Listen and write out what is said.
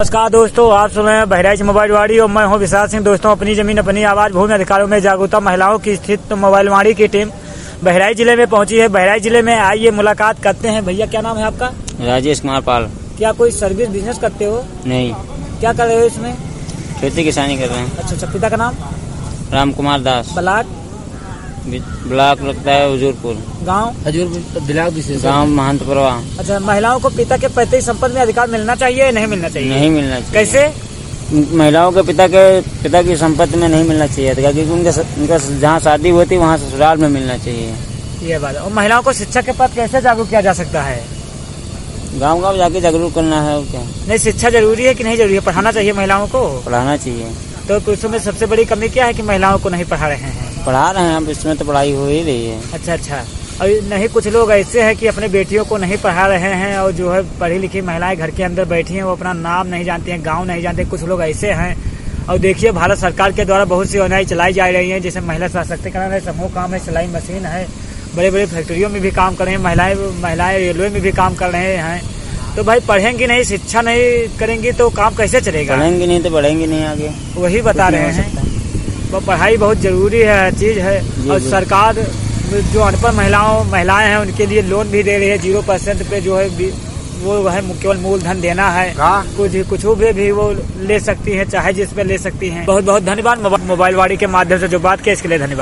नमस्कार दोस्तों, आप सुन रहे हैं बहराइच मोबाइल वाड़ी और मैं हूं विशाल सिंह। दोस्तों, अपनी जमीन अपनी आवाज, भूमि अधिकारों में जागरूकता महिलाओं की स्थित मोबाइल वाड़ी की टीम बहराइच जिले में पहुंची है। बहराइच जिले में आइए मुलाकात करते हैं। भैया, क्या नाम है आपका? राजेश कुमार पाल। क्या कोई सर्विस बिजनेस करते हो? नहीं। क्या कर रहे हो इसमें? खेती किसानी कर रहे हैं। अच्छा, पिता का नाम? राम कुमार दास। ब्लॉक लगता है हजूरपुर। गाँव? गाँव महंतपुरवा। अच्छा, महिलाओं को पिता के पैतृक संपत्ति में अधिकार मिलना चाहिए, नहीं मिलना चाहिए? नहीं मिलना चाहिए। कैसे? महिलाओं के पिता की संपत्ति में नहीं मिलना चाहिए, क्योंकि उनका जहाँ शादी होती वहाँ ससुराल में मिलना चाहिए। ये बात है। और महिलाओं को शिक्षा के प्रति कैसे जागरूक किया जा सकता है? गाँव गाँव जाके जागरूक करना है। क्या नहीं, शिक्षा जरूरी है कि नहीं जरूरी है? पढ़ाना चाहिए महिलाओं को? पढ़ाना चाहिए। तो पुरुषों में सबसे बड़ी कमी क्या है कि महिलाओं को नहीं पढ़ा रहे हैं? पढ़ा रहे हैं, अब इसमें तो पढ़ाई हो ही रही है। अच्छा। और नहीं, कुछ लोग ऐसे हैं कि अपने बेटियों को नहीं पढ़ा रहे हैं और जो है पढ़ी लिखी महिलाएं घर के अंदर बैठी हैं, वो अपना नाम नहीं जानती हैं, गांव नहीं जानते। कुछ लोग ऐसे हैं। और देखिए, भारत सरकार के द्वारा बहुत सी योजनाएं चलाई जा रही हैं, जैसे महिला सशक्तिकरण है, समूह काम है, सिलाई मशीन है, बड़े बड़े फैक्ट्रियों में भी काम कर रहे हैं महिलाएं रेलवे में भी काम कर रहे हैं। तो भाई, पढ़ेंगे नहीं, शिक्षा नहीं करेंगी तो काम कैसे चलेगा? पढ़ेंगे नहीं तो बढ़ेंगे नहीं आगे। वही बता रहे हैं। वो पढ़ाई बहुत जरूरी है, चीज है। और सरकार जो अनपढ़ महिलाएं हैं उनके लिए लोन भी दे रही है 0% पे, जो है वो है केवल मूलधन देना है। कुछ भी वो ले सकती है, चाहे जिसमें ले सकती हैं। बहुत बहुत धन्यवाद मोबाइल वाड़ी के माध्यम से जो बात की इसके लिए धन्यवाद।